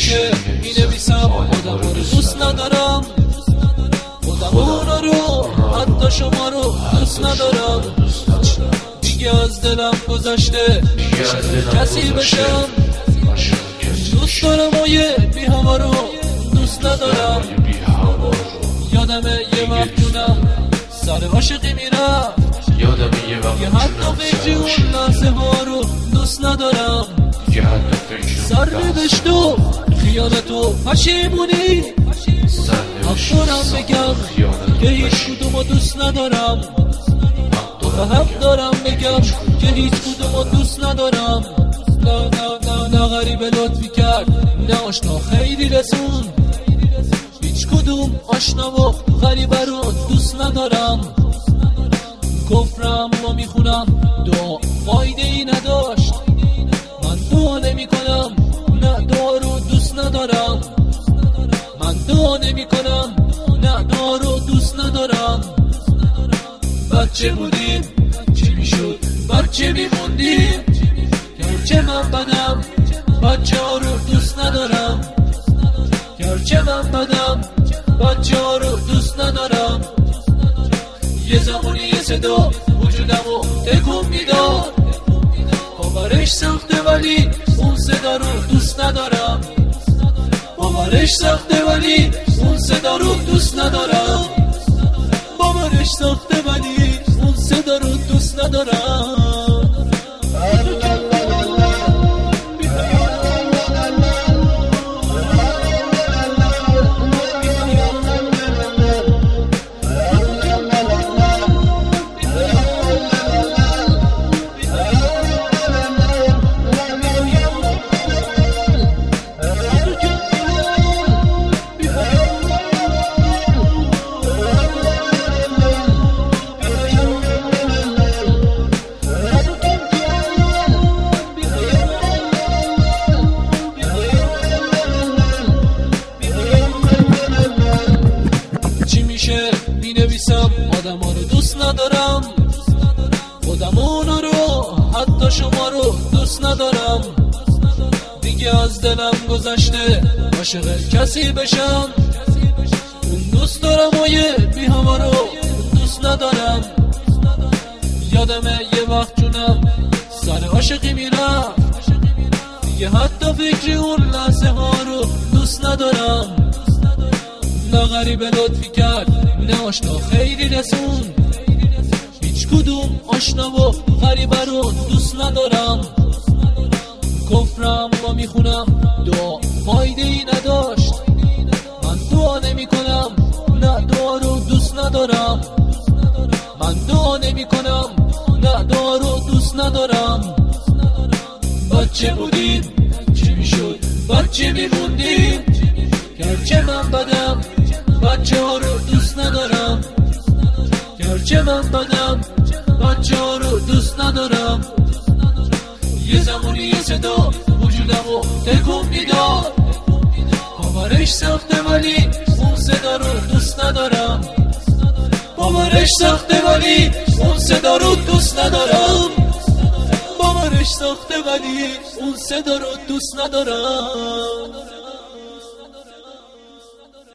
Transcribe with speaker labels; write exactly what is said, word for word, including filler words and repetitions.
Speaker 1: میشه مینویسم آدم رو دوست ندارم، خودمونا رو حتی شما رو دوست ندارم. دیگه از دلم گذشته کسی بشم، دوست دارم و یه بی هوا رو دوست ندارم. یادمه یه وقت جونم سر عاشقی میرم، یه حتی فکری اون لحظه ها رو دوست ندارم. سر نوشت و خیانت و پشیمونی، حق دارم بگم که هیچ کدوم رو دوست ندارم، و حق دارم بگم که هیچ کدوم رو دوست ندارم. نه نه نه نه غریبه لطفی کرد، نه آشنا خیلی رسون، هیچ کدوم آشنا و غریبه رو دوست ندارم. کفرم و میخونم دعا فایده ای نداشت، من دعا نمی کنم، نه دعا رو دوست ندارم. من دعا نمی کنم، نه دعا رو دوست ندارم. بچه بودیم چی میشد بچه میموندیم، گرچه من بدم بچه ها رو دوست ندارم، گرچه من بدم بچه ها رو دوست ندارم. یه زمانی یه صدا وجودم رو تکون میداد، باورش سخته ولی اون صدا رو دوست ندارم. باورش سخته ولی اون صدا رو دوست ندارم. باورش سخته ولی اون صدا رو دوست ندارم. مینویسم آدم ها رو دوست ندارم، خودمونا رو حتی شما رو دوست ندارم. دیگه از دلم گذشته عاشق کسی بشم، اون دوست دارم و یه بی هوا رو دوست ندارم. یادمه یه وقت جونم سر عاشقی میرم، دیگه حتی فکری اون لحظه ها رو دوست ندارم. نه غریبه لطفی کرد، نه آشنا خیلی رسون، هیچ کدوم آشنا و غریبه رو دوست ندارم. کفرم و میخونم دعا فایده ای نداشت، من دعا نمی کنم، نه دعا رو دوست ندارم. من دعا نمی کنم، نه دعا رو دوست ندارم. بچه بودیم چی میشد بچه میموندیم، گرچه من بدم بچه ها رو دوست ندارم، گرچه من بدم بچه ها رو دوست ندارم. یه زمانی یه صدا وجودم رو تکون میداد، باورش سخته ولی اون صدا رو دوست ندارم. باورش سخته ولی اون صدا رو دوست ندارم. باورش سخته ولی اون صدا رو دوست ندارم.